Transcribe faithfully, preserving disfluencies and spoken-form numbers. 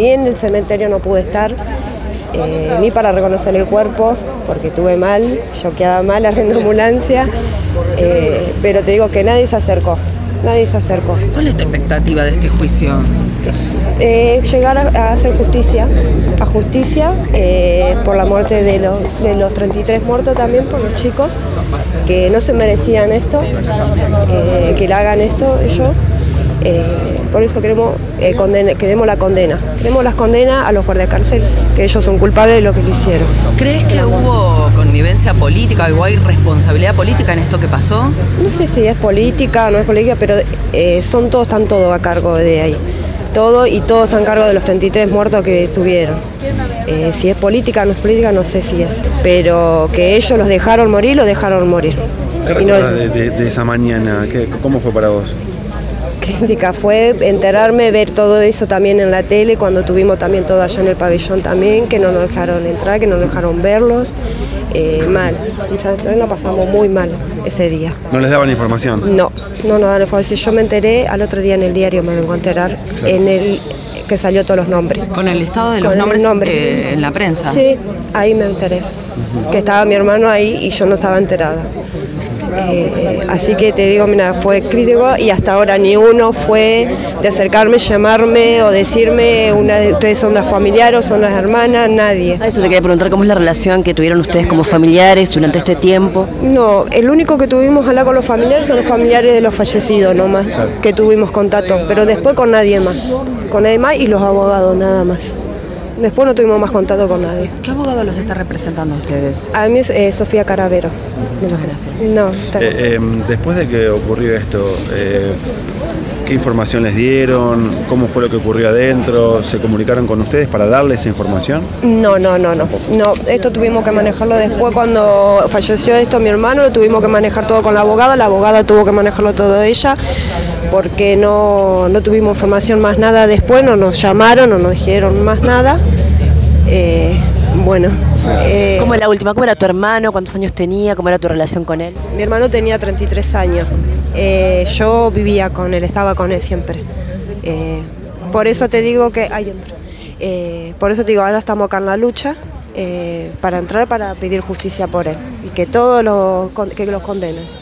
ni en el cementerio no pude estar, eh, ni para reconocer el cuerpo, porque tuve mal, yo quedaba mal en la ambulancia, eh, pero te digo que nadie se acercó, nadie se acercó. ¿Cuál es tu expectativa de este juicio? Eh, llegar a, a hacer justicia, a justicia eh, por la muerte de los, de los treinta y tres muertos también, por los chicos, que no se merecían esto, eh, que le hagan esto ellos. Eh, por eso queremos, eh, condena, queremos la condena, queremos las condenas a los guardiacárcel, que ellos son culpables de lo que hicieron. ¿Crees que hubo connivencia política o hay responsabilidad política en esto que pasó? No sé si es política o no es política, pero eh, son todos, están todos a cargo de ahí. Todo y todos están a cargo de los treinta y tres muertos que tuvieron. Eh, si es política o no es política, no sé si es. Pero que ellos los dejaron morir, los dejaron morir. ¿Qué recuerdas no, de, de, de esa mañana? ¿Qué, ¿Cómo fue para vos? Crítica, fue enterarme, ver todo eso también en la tele, cuando tuvimos también todo allá en el pabellón también, que no nos dejaron entrar, que no nos dejaron verlos. Eh, mal, nos pasamos muy mal ese día. ¿No les daban información? No, no nos daban información. Yo me enteré al otro día en el diario, me vengo a enterar, claro, en el que salió todos los nombres. ¿Con el listado de los nombres nombre. eh, en la prensa? Sí, ahí me enteré, uh-huh. que estaba mi hermano ahí y yo no estaba enterada. Eh, así que te digo, mira, fue crítico y hasta ahora ni uno fue de acercarme, llamarme o decirme una de ustedes son las familiares o son las hermanas, nadie. A eso te quería preguntar, ¿cómo es la relación que tuvieron ustedes como familiares durante este tiempo? No, el único que tuvimos hablar con los familiares son los familiares de los fallecidos nomás, que tuvimos contacto, pero después con nadie más, con nadie más y los abogados nada más. Después no tuvimos más contacto con nadie. ¿Qué abogado los está representando a ustedes? A mí es eh, Sofía Caravero. Muchas gracias. No, eh, eh, después de que ocurrió esto, eh, ¿qué información les dieron? ¿Cómo fue lo que ocurrió adentro? ¿Se comunicaron con ustedes para darles esa información? No, no, no, no. No, esto tuvimos que manejarlo después cuando falleció esto mi hermano, lo tuvimos que manejar todo con la abogada, la abogada tuvo que manejarlo todo ella, porque no, no tuvimos información más nada después, no nos llamaron, no nos dijeron más nada. Eh, bueno. Eh, ¿Cómo era la última? ¿Cómo era tu hermano? ¿Cuántos años tenía? ¿Cómo era tu relación con él? Mi hermano tenía treinta y tres años. Eh, yo vivía con él, estaba con él siempre. Eh, por eso te digo que... Ay, entra. Eh, por eso te digo, ahora estamos acá en la lucha eh, para entrar, para pedir justicia por él y que todos los, que los condenen.